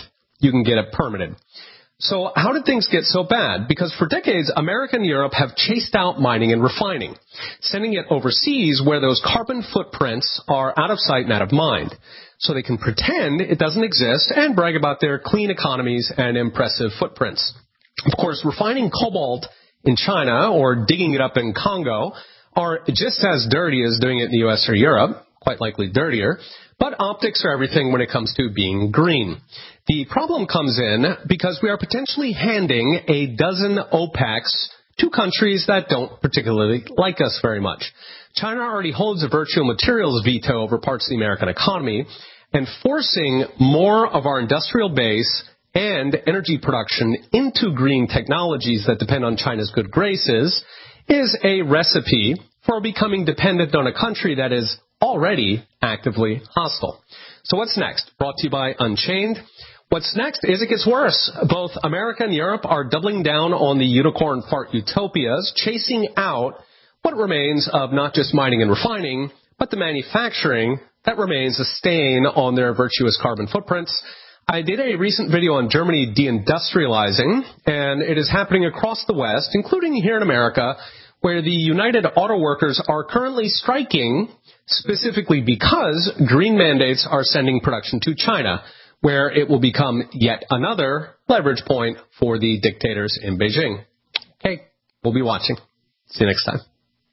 you can get it permitted. So how did things get so bad? Because for decades, America and Europe have chased out mining and refining, sending it overseas where those carbon footprints are out of sight and out of mind. So they can pretend it doesn't exist and brag about their clean economies and impressive footprints. Of course, refining cobalt in China or digging it up in Congo are just as dirty as doing it in the U.S. or Europe, quite likely dirtier, but optics are everything when it comes to being green. The problem comes in because we are potentially handing a dozen OPECs to countries that don't particularly like us very much. China already holds a virtual materials veto over parts of the American economy, and forcing more of our industrial base and energy production into green technologies that depend on China's good graces is a recipe for becoming dependent on a country that is already actively hostile. So what's next? Brought to you by Unchained. What's next is it gets worse. Both America and Europe are doubling down on the unicorn fart utopias, chasing out what remains of not just mining and refining, but the manufacturing that remains a stain on their virtuous carbon footprints. I did a recent video on Germany deindustrializing, and it is happening across the West, including here in America, where the United Auto Workers are currently striking specifically because green mandates are sending production to China, where it will become yet another leverage point for the dictators in Beijing. Okay, we'll be watching. See you next time.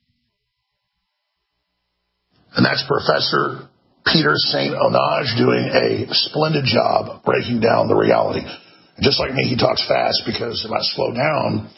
And that's Professor Peter St. Onage doing a splendid job breaking down the reality. Just like me, he talks fast because if I slow down,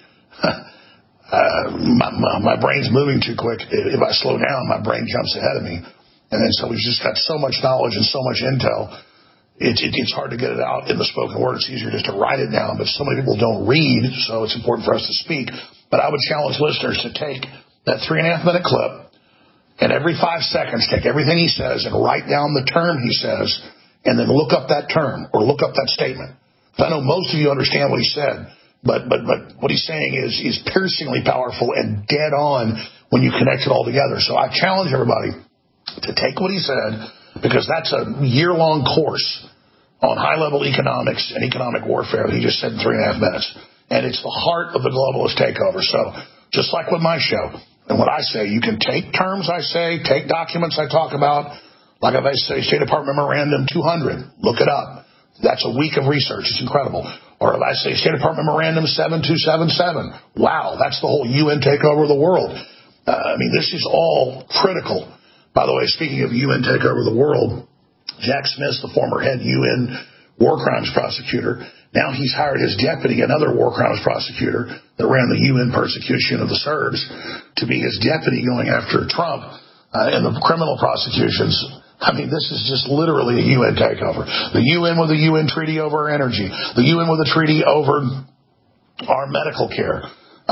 my brain's moving too quick. If I slow down, my brain jumps ahead of me. And then so he's just got so much knowledge and so much intel. It's hard to get it out in the spoken word. It's easier just to write it down. But so many people don't read, so it's important for us to speak. But I would challenge listeners to take that 3.5-minute clip and every 5 seconds take everything he says and write down the term he says and then look up that term or look up that statement. I know most of you understand what he said, but what he's saying is piercingly powerful and dead on when you connect it all together. So I challenge everybody to take what he said, because that's a year-long course on high-level economics and economic warfare that he just said in 3.5 minutes. And it's the heart of the globalist takeover. So just like with my show and what I say, you can take terms I say, take documents I talk about, like if I say State Department Memorandum 200, look it up. That's a week of research. It's incredible. Or if I say State Department Memorandum 7277, wow, that's the whole UN takeover of the world. This is all critical. By the way, speaking of UN takeover of the world, Jack Smith, the former head UN war crimes prosecutor, now he's hired his deputy, another war crimes prosecutor that ran the UN persecution of the Serbs, to be his deputy going after Trump in the criminal prosecutions. This is just literally a UN takeover. The UN with a UN treaty over our energy. The UN with a treaty over our medical care.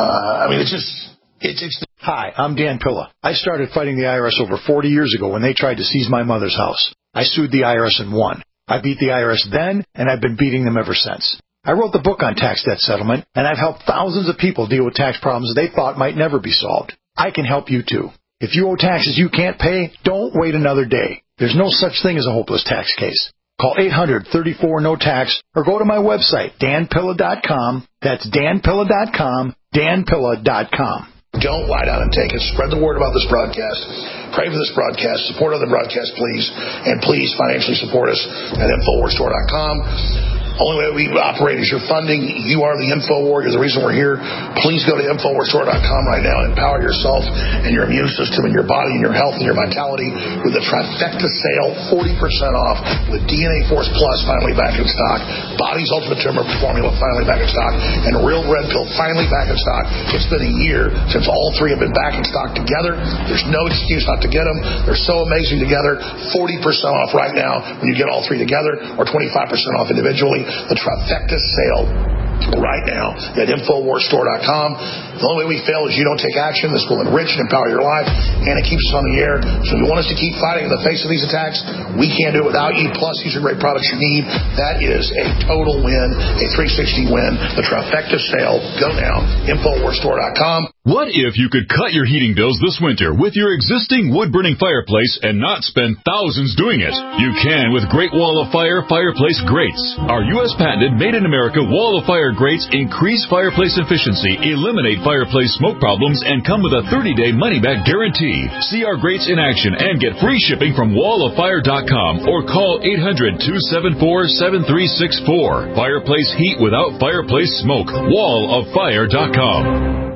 Hi, I'm Dan Pilla. I started fighting the IRS over 40 years ago when they tried to seize my mother's house. I sued the IRS and won. I beat the IRS then, and I've been beating them ever since. I wrote the book on tax debt settlement, and I've helped thousands of people deal with tax problems they thought might never be solved. I can help you too. If you owe taxes you can't pay, don't wait another day. There's no such thing as a hopeless tax case. Call 800-34-NO-TAX or go to my website, danpilla.com. That's danpilla.com, danpilla.com. Don't lie down and take it. Spread the word about this broadcast. Pray for this broadcast. Support other broadcasts, please. And please financially support us at InfoWarsStore.com. Only way we operate is your funding. You are the InfoWar. You're the reason we're here. Please go to InfoWarsStore.com right now and empower yourself and your immune system and your body and your health and your vitality with the trifecta sale, 40% off, with DNA Force Plus finally back in stock, Body's Ultimate Tumor Formula finally back in stock, and Real Red Pill finally back in stock. It's been a year since all three have been back in stock together. There's no excuse not to get them. They're so amazing together. 40% off right now when you get all three together, or 25% off individually. The trifecta sale right now at InfoWarsStore.com. The only way we fail is you don't take action. This will enrich and empower your life, and it keeps us on the air. So if you want us to keep fighting in the face of these attacks, we can't do it without you. Plus, these are great products you need. That is a total win, a 360 win. The trifecta sale. Go now. InfoWarsStore.com. What if you could cut your heating bills this winter with your existing wood-burning fireplace and not spend thousands doing it? You can with Great Wall of Fire fireplace grates. Our U.S. patented made-in-America Wall of Fire grates increase fireplace efficiency, eliminate fireplace smoke problems, and come with a 30-day money-back guarantee. See our grates in action and get free shipping from walloffire.com or call 800-274-7364. Fireplace heat without fireplace smoke. walloffire.com.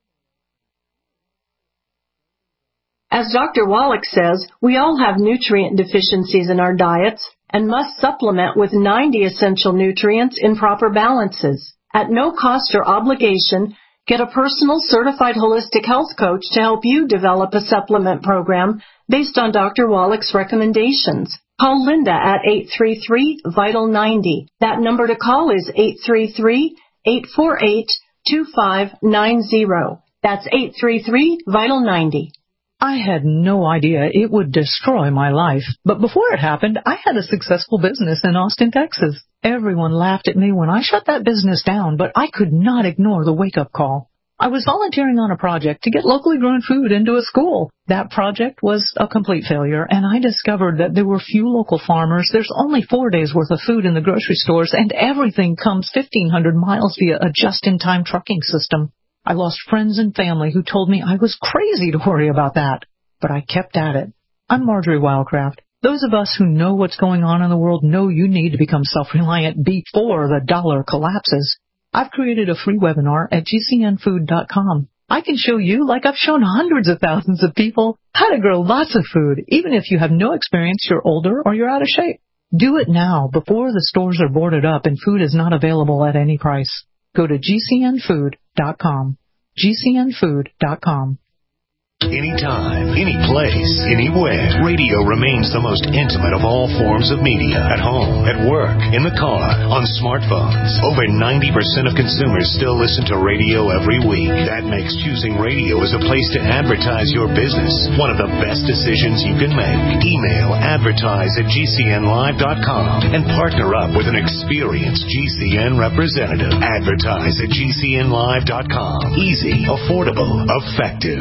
As Dr. Wallach says, we all have nutrient deficiencies in our diets and must supplement with 90 essential nutrients in proper balances. At no cost or obligation, get a personal certified holistic health coach to help you develop a supplement program based on Dr. Wallach's recommendations. Call Linda at 833-VITAL-90. That number to call is 833-848-2590. That's 833-VITAL-90. I had no idea it would destroy my life. But before it happened, I had a successful business in Austin, Texas. Everyone laughed at me when I shut that business down, but I could not ignore the wake-up call. I was volunteering on a project to get locally grown food into a school. That project was a complete failure, and I discovered that there were few local farmers. There's only 4 days' worth of food in the grocery stores, and everything comes 1,500 miles via a just-in-time trucking system. I lost friends and family who told me I was crazy to worry about that, but I kept at it. I'm Marjorie Wildcraft. Those of us who know what's going on in the world know you need to become self-reliant before the dollar collapses. I've created a free webinar at gcnfood.com. I can show you, like I've shown hundreds of thousands of people, how to grow lots of food, even if you have no experience, you're older, or you're out of shape. Do it now, before the stores are boarded up and food is not available at any price. Go to gcnfood.com. gcnfood.com. Anytime, any place, anywhere, radio remains the most intimate of all forms of media. At home, at work, in the car, on smartphones. Over 90% of consumers still listen to radio every week. That makes choosing radio as a place to advertise your business one of the best decisions you can make. Email advertise@gcnlive.com and partner up with an experienced GCN representative. Advertise at gcnlive.com. Easy, affordable, effective.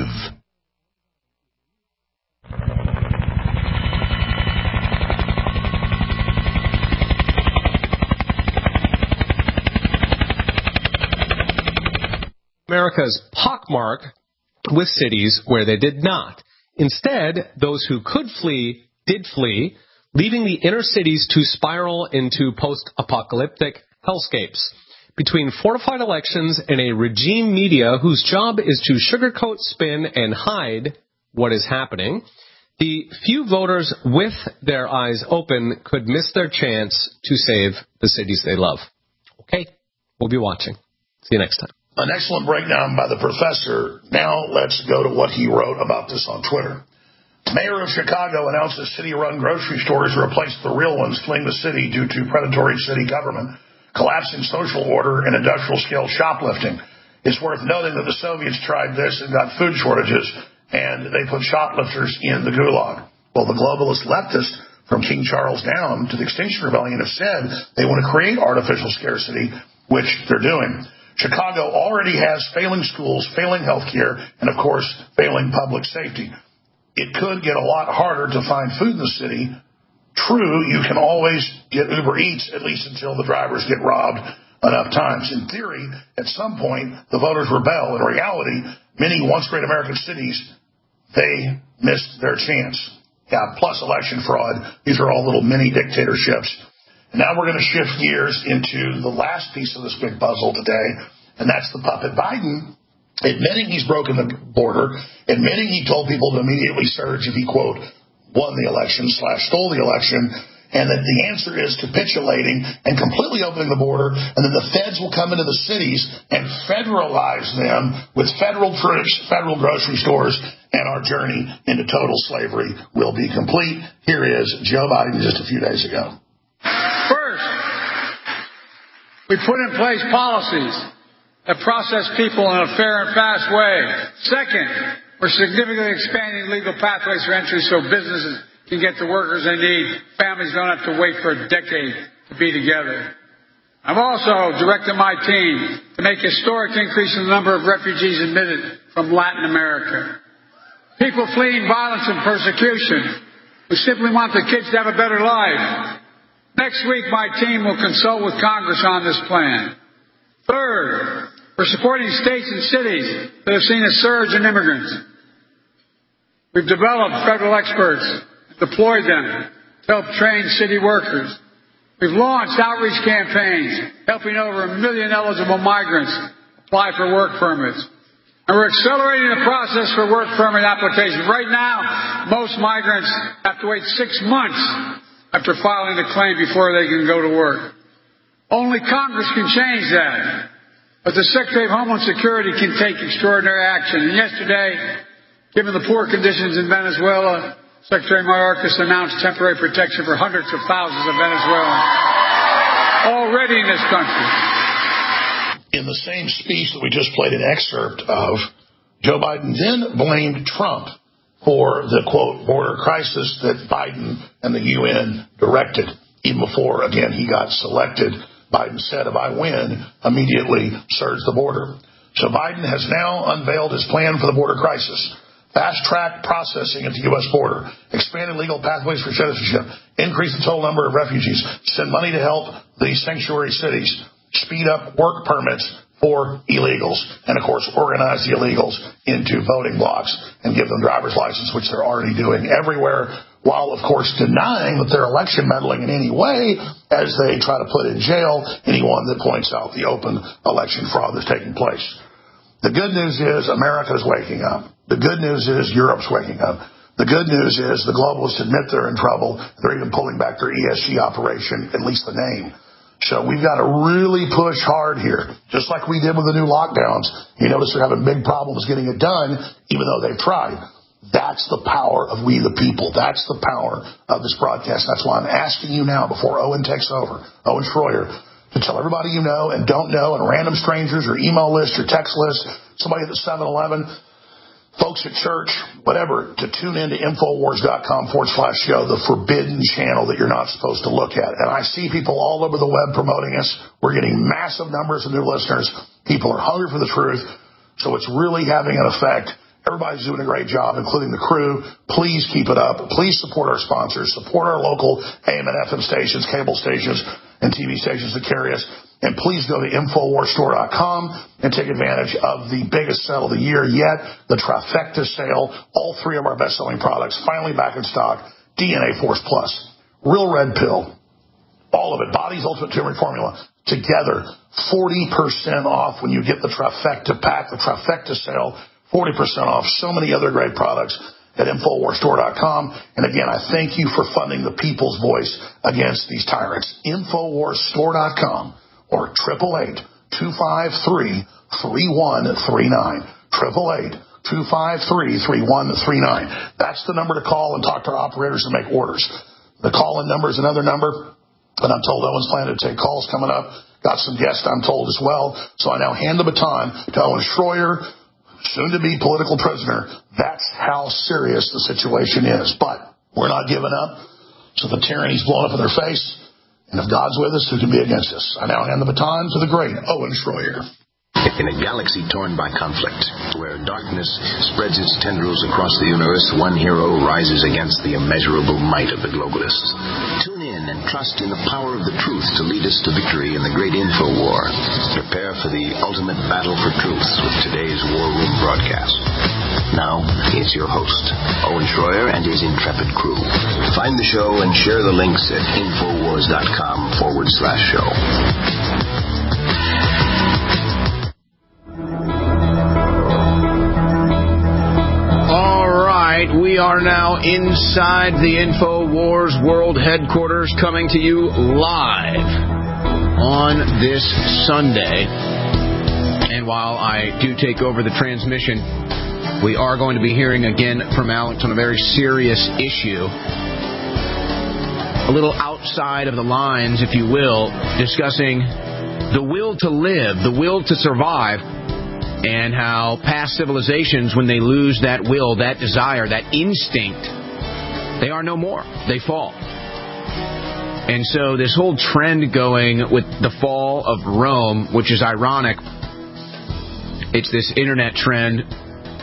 America's pockmark with cities where they did not. Instead, those who could flee did flee, leaving the inner cities to spiral into post-apocalyptic hellscapes. Between fortified elections and a regime media whose job is to sugarcoat, spin, and hide what is happening, the few voters with their eyes open could miss their chance to save the cities they love. Okay, we'll be watching. See you next time. An excellent breakdown by the professor. Now let's go to what he wrote about this on Twitter. Mayor of Chicago announces city-run grocery stores replace the real ones fleeing the city due to predatory city government, collapsing social order, and industrial-scale shoplifting. It's worth noting that the Soviets tried this and got food shortages, and they put shoplifters in the gulag. Well, the globalist leftists, from King Charles down to the Extinction Rebellion, have said they want to create artificial scarcity, which they're doing. Chicago already has failing schools, failing health care, and, of course, failing public safety. It could get a lot harder to find food in the city. True, you can always get Uber Eats, at least until the drivers get robbed enough times. In theory, at some point, the voters rebel. In reality, many once great American cities, they missed their chance. Yeah, plus election fraud. These are all little mini dictatorships. Now we're going to shift gears into the last piece of this big puzzle today, and that's the puppet Biden admitting he's broken the border, admitting he told people to immediately surge if he, quote, won the election / stole the election, and that the answer is capitulating and completely opening the border, and then the feds will come into the cities and federalize them with federal troops, federal grocery stores, and our journey into total slavery will be complete. Here is Joe Biden just a few days ago. First, we put in place policies that process people in a fair and fast way. Second, we're significantly expanding legal pathways for entry so businesses can get the workers they need. Families don't have to wait for a decade to be together. I've also directed my team to make historic increase in the number of refugees admitted from Latin America. People fleeing violence and persecution who simply want their kids to have a better life. Next week, my team will consult with Congress on this plan. Third, we're supporting states and cities that have seen a surge in immigrants. We've developed federal experts and deployed them to help train city workers. We've launched outreach campaigns helping over 1 million eligible migrants apply for work permits. And we're accelerating the process for work permit applications. Right now, most migrants have to wait 6 months after filing a claim before they can go to work. Only Congress can change that. But the Secretary of Homeland Security can take extraordinary action. And yesterday, given the poor conditions in Venezuela, Secretary Mayorkas announced temporary protection for hundreds of thousands of Venezuelans already in this country. In the same speech that we just played an excerpt of, Joe Biden then blamed Trump for the, quote, border crisis that Biden and the UN directed. Even before, again, he got selected, Biden said, if I win, immediately surge the border. So Biden has now unveiled his plan for the border crisis. Fast-track processing at the U.S. border, expanded legal pathways for citizenship, increase the total number of refugees, send money to help the sanctuary cities, speed up work permits for illegals, and, of course, organize the illegals into voting blocks and give them driver's license, which they're already doing everywhere, while, of course, denying that they're election meddling in any way as they try to put in jail anyone that points out the open election fraud that's taking place. The good news is America is waking up. The good news is Europe's waking up. The good news is the globalists admit they're in trouble. They're even pulling back their ESG operation, at least the name. So we've got to really push hard here, just like we did with the new lockdowns. You notice they're having big problems getting it done, even though they've tried. That's the power of we the people. That's the power of this broadcast. That's why I'm asking you now, before Owen takes over, Owen Schroyer, to tell everybody you know and don't know, and random strangers or email lists or text lists, somebody at the 7-Eleven, folks at church, whatever, to tune into Infowars.com/show, the forbidden channel that you're not supposed to look at. And I see people all over the web promoting us. We're getting massive numbers of new listeners. People are hungry for the truth. So it's really having an effect. Everybody's doing a great job, including the crew. Please keep it up. Please support our sponsors. Support our local AM and FM stations, cable stations, and TV stations that carry us. And please go to InfoWarsStore.com and take advantage of the biggest sale of the year yet, the Trifecta sale. All three of our best-selling products finally back in stock. DNA Force Plus, Real Red Pill, all of it, Body's Ultimate Turmeric Formula, together, 40% off when you get the Trifecta pack, the Trifecta sale, 40% off. So many other great products at InfoWarsStore.com. And again, I thank you for funding the people's voice against these tyrants. InfoWarsStore.com or 888-253-3139. 888-253-3139. That's the number to call and talk to our operators and make orders. The call-in number is another number. And I'm told Owen's planning to take calls coming up. Got some guests, I'm told, as well. So I now hand the baton to Owen Schroyer, soon-to-be political prisoner. That's how serious the situation is. But we're not giving up. So the tyranny's blown up in their face. And if God's with us, who can be against us? I now hand the baton to the great Owen Schroyer. In a galaxy torn by conflict, where darkness spreads its tendrils across the universe, one hero rises against the immeasurable might of the globalists. Tune in and trust in the power of the truth to lead us to victory in the great info war. Prepare for the ultimate battle for truth with today's War Room broadcast. Now, here's your host, Owen Schroyer and his intrepid crew. Find the show and share the links at Infowars.com/show. We are now inside the InfoWars World Headquarters, coming to you live on this Sunday. And while I do take over the transmission, we are going to be hearing again from Alex on a very serious issue. A little outside of the lines, if you will, discussing the will to live, the will to survive, and how past civilizations, when they lose that will, that desire, that instinct, they are no more. They fall. And so this whole trend going with the fall of Rome, which is ironic, it's this internet trend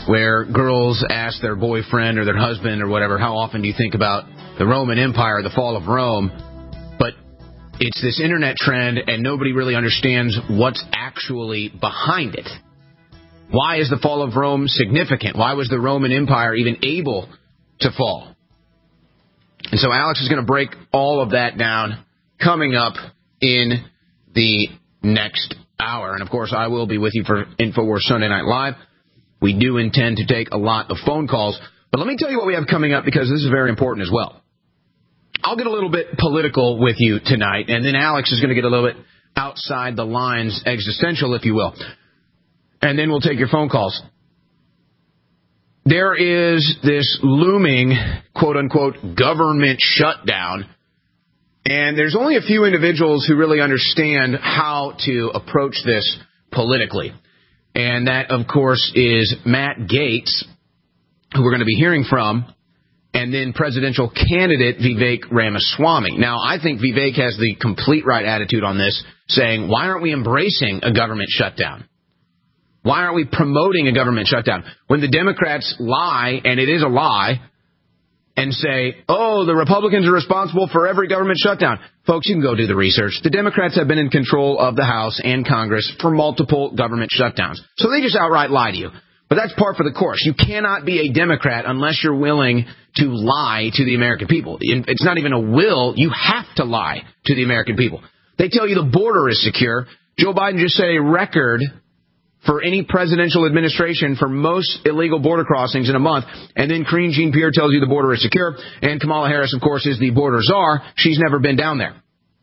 where girls ask their boyfriend or their husband or whatever, how often do you think about the Roman Empire, the fall of Rome? But it's this internet trend, and nobody really understands what's actually behind it. Why is the fall of Rome significant? Why was the Roman Empire even able to fall? And so Alex is going to break all of that down coming up in the next hour. And, of course, I will be with you for InfoWars Sunday Night Live. We do intend to take a lot of phone calls. But let me tell you what we have coming up, because this is very important as well. I'll get a little bit political with you tonight, and then Alex is going to get a little bit outside the lines, existential, if you will. And then we'll take your phone calls. There is this looming, quote-unquote, government shutdown, and there's only a few individuals who really understand how to approach this politically. And that, of course, is Matt Gaetz, who we're going to be hearing from, and then presidential candidate Vivek Ramaswamy. Now, I think Vivek has the complete right attitude on this, saying, why aren't we embracing a government shutdown? Why aren't we promoting a government shutdown? When the Democrats lie, and it is a lie, and say, oh, the Republicans are responsible for every government shutdown. Folks, you can go do the research. The Democrats have been in control of the House and Congress for multiple government shutdowns. So they just outright lie to you. But that's par for the course. You cannot be a Democrat unless you're willing to lie to the American people. It's not even a will. You have to lie to the American people. They tell you the border is secure. Joe Biden just set a record for any presidential administration for most illegal border crossings in a month. And then Karine Jean-Pierre tells you the border is secure. And Kamala Harris, of course, is the border czar. She's never been down there.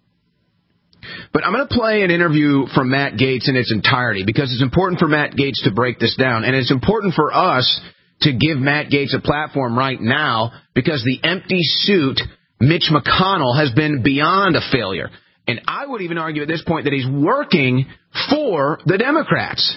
But I'm going to play an interview from Matt Gaetz in its entirety, because it's important for Matt Gaetz to break this down. And it's important for us to give Matt Gaetz a platform right now, because the empty suit, Mitch McConnell, has been beyond a failure. And I would even argue at this point that he's working for the Democrats.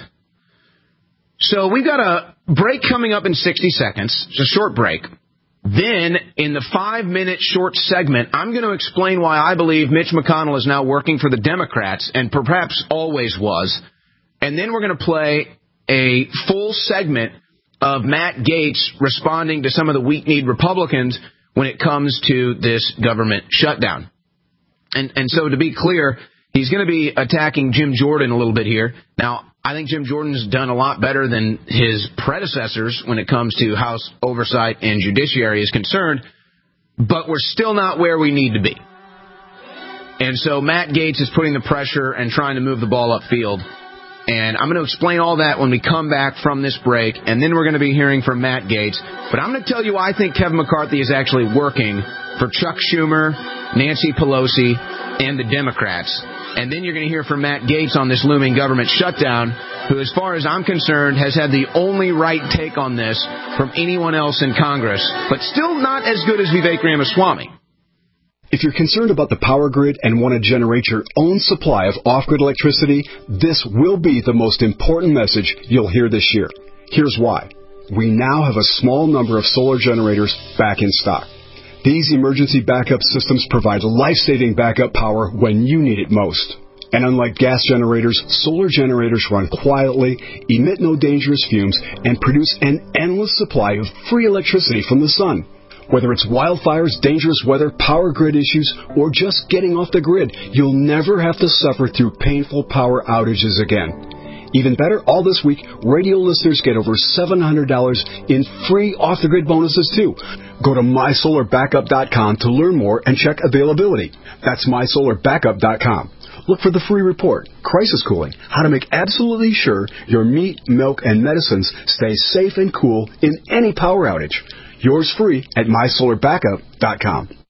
So we've got a break coming up in 60 seconds. It's a short break. Then, in the 5-minute short segment, I'm going to explain why I believe Mitch McConnell is now working for the Democrats, and perhaps always was. And then we're going to play a full segment of Matt Gaetz responding to some of the weak-kneed Republicans when it comes to this government shutdown. And so, to be clear, he's going to be attacking Jim Jordan a little bit here. Now, I think Jim Jordan's done a lot better than his predecessors when it comes to House oversight and judiciary is concerned, but we're still not where we need to be. And so Matt Gaetz is putting the pressure and trying to move the ball upfield. And I'm going to explain all that when we come back from this break, and then we're going to be hearing from Matt Gaetz. But I'm going to tell you why I think Kevin McCarthy is actually working for Chuck Schumer, Nancy Pelosi, and the Democrats. And then you're going to hear from Matt Gaetz on this looming government shutdown, who, as far as I'm concerned, has had the only right take on this from anyone else in Congress, but still not as good as Vivek Ramaswamy. If you're concerned about the power grid and want to generate your own supply of off-grid electricity, this will be the most important message you'll hear this year. Here's why. We now have a small number of solar generators back in stock. These emergency backup systems provide life-saving backup power when you need it most. And unlike gas generators, solar generators run quietly, emit no dangerous fumes, and produce an endless supply of free electricity from the sun. Whether it's wildfires, dangerous weather, power grid issues, or just getting off the grid, you'll never have to suffer through painful power outages again. Even better, all this week, radio listeners get over $700 in free off-the-grid bonuses, too. Go to MySolarBackup.com to learn more and check availability. That's MySolarBackup.com. Look for the free report, Crisis Cooling, how to make absolutely sure your meat, milk, and medicines stay safe and cool in any power outage. Yours free at MySolarBackup.com.